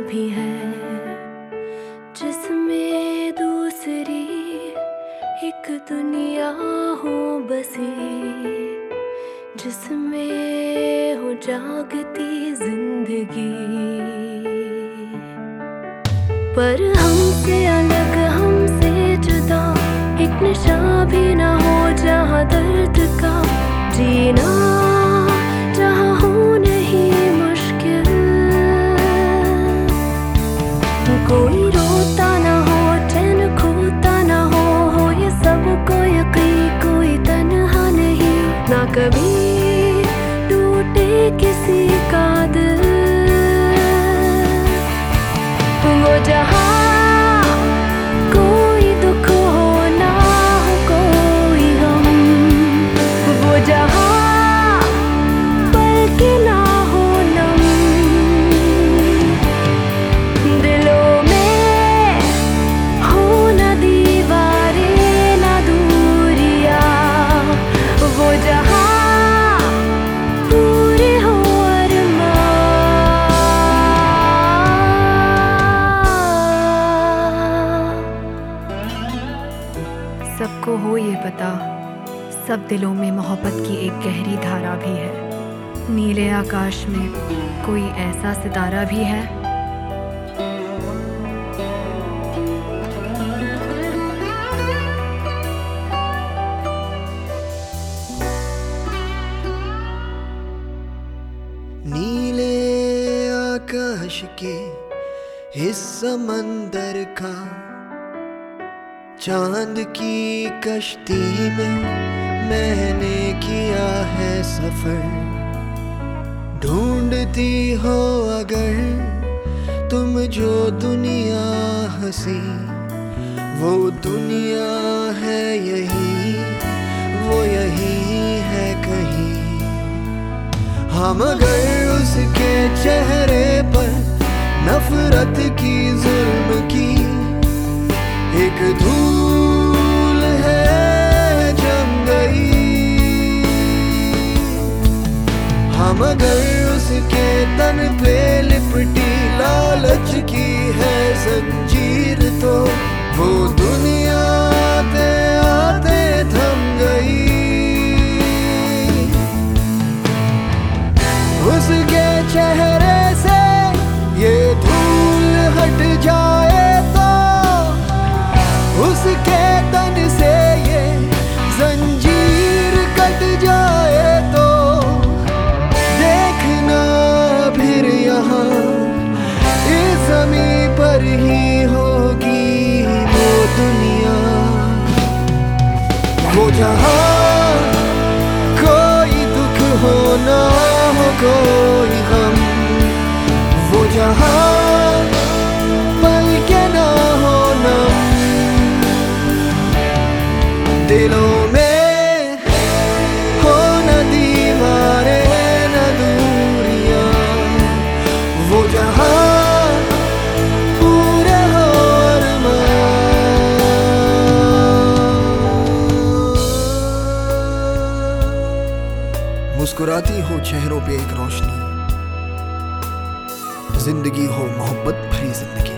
भी है, जिसमें दूसरी एक दुनिया हो बसी, जिसमें हो जागती जिंदगी। पर हमसे अलग, हमसे जुदा एक नशा भी ना हो, जहाँ दर्द का जीना जहाँ हो नहीं मुश्किल। कोई रोता ना हो, चैन खोता ना हो ये सब को यकीन। कोई तन्हा नहीं, ना कभी टूटे किसी का दिल। वो जहाँ कोई दुख हो ना हो कोई गम, वो जहाँ पल के ना हो नम, दिलों में हो ना दीवारें ना दूरियां, वो जहाँ पूरे हो अरमान। सबको हो ये पता, सब दिलों में मोहब्बत की एक गहरी धारा भी है। नीले आकाश में कोई ऐसा सितारा भी है। नीले आकाश के इस समंदर का चांद की कश्ती में मैंने किया है सफर। ढूंढती हो अगर तुम जो दुनिया हंसी, वो दुनिया है यही, वो यही है कहीं। हम अगर उसके चेहरे पर नफरत की, जुल्म की एक धूल है जम गई। हम अगर उसके तन पे लिपटी लालच की है जंजीर, तो वो दुनिया आते आते थम गई। उसके चेहरे से ये धूल हट जाए तो, उसके तन से ये जंजीर कट जाए तो, देखना फिर यहाँ इस ज़मीं पर ही होगी वो दुनिया, वो जहाँ कोई दुख हो ना हो कोई गम, वो जहाँ पल के ना हो नम, दिलों में हो न दीवारें न दूरियां, वो जहाँ पूरे हो अरमान। मुस्कुराती हो चेहरों पे एक रोशनी, जिंदगी हो मोहब्बत भरी जिंदगी।